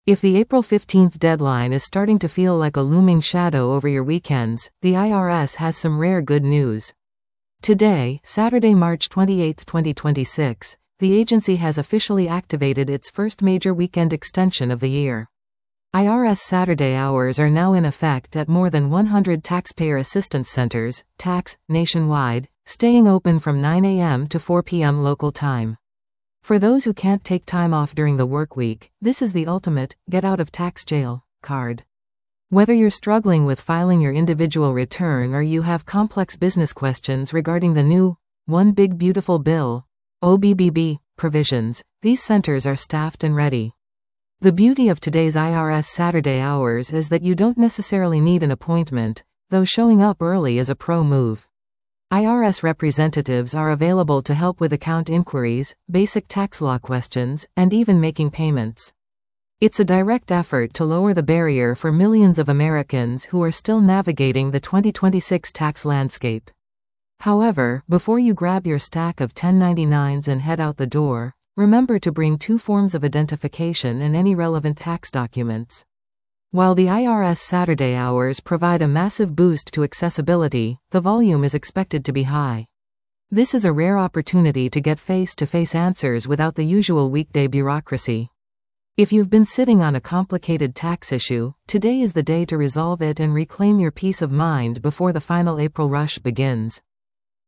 If the April 15th deadline is starting to feel like a looming shadow over your weekends, the IRS has some rare good news. Today, Saturday, March 28, 2026, the agency has officially activated its first major weekend extension of the year. IRS Saturday hours are now in effect at more than 100 taxpayer assistance centers, tax, nationwide, staying open from 9 a.m. to 4 p.m. local time. For those who can't take time off during the work week, this is the ultimate get out of tax jail card. Whether you're struggling with filing your individual return or you have complex business questions regarding the new One Big Beautiful Bill OBBB provisions, these centers are staffed and ready. The beauty of today's IRS Saturday hours is that you don't necessarily need an appointment, though showing up early is a pro move. IRS representatives are available to help with account inquiries, basic tax law questions, and even making payments. It's a direct effort to lower the barrier for millions of Americans who are still navigating the 2026 tax landscape. However, before you grab your stack of 1099s and head out the door, remember to bring 2 forms of identification and any relevant tax documents. While the IRS Saturday hours provide a massive boost to accessibility, the volume is expected to be high. This is a rare opportunity to get face-to-face answers without the usual weekday bureaucracy. If you've been sitting on a complicated tax issue, today is the day to resolve it and reclaim your peace of mind before the final April rush begins.